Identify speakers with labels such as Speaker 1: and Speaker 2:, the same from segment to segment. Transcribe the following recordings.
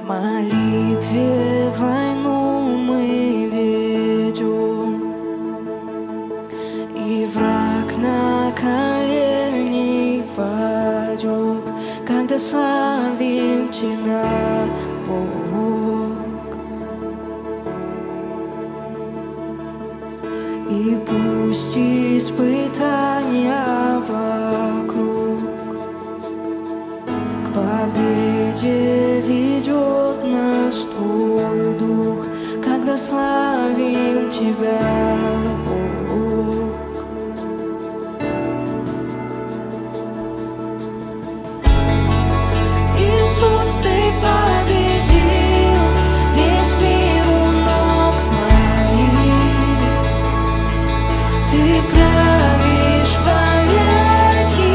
Speaker 1: молитве войну мы ведем, и враг на колени падет, когда славим Тебя, Бог. И пусть испытания вокруг к победе ведет нас Твой Дух, когда славим Тебя, Бог. Иисус, Ты победил весь мир у ног Твоих, Ты правишь вовеки,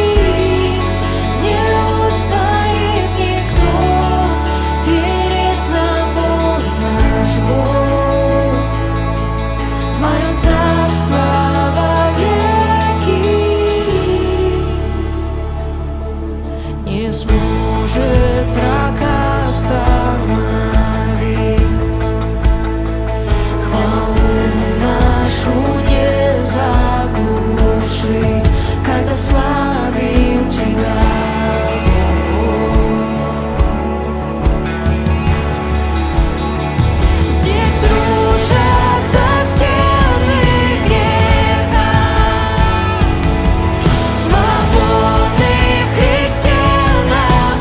Speaker 1: не устоит никто перед Тобой, наш Бог. Твое царство вовеки не сможет враг остановить. Хвалу нашу не заглушить, когда славим Тебя, Бог. Здесь рушатся стены греха, свободных христианов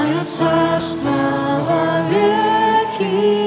Speaker 1: Твое царство во веки.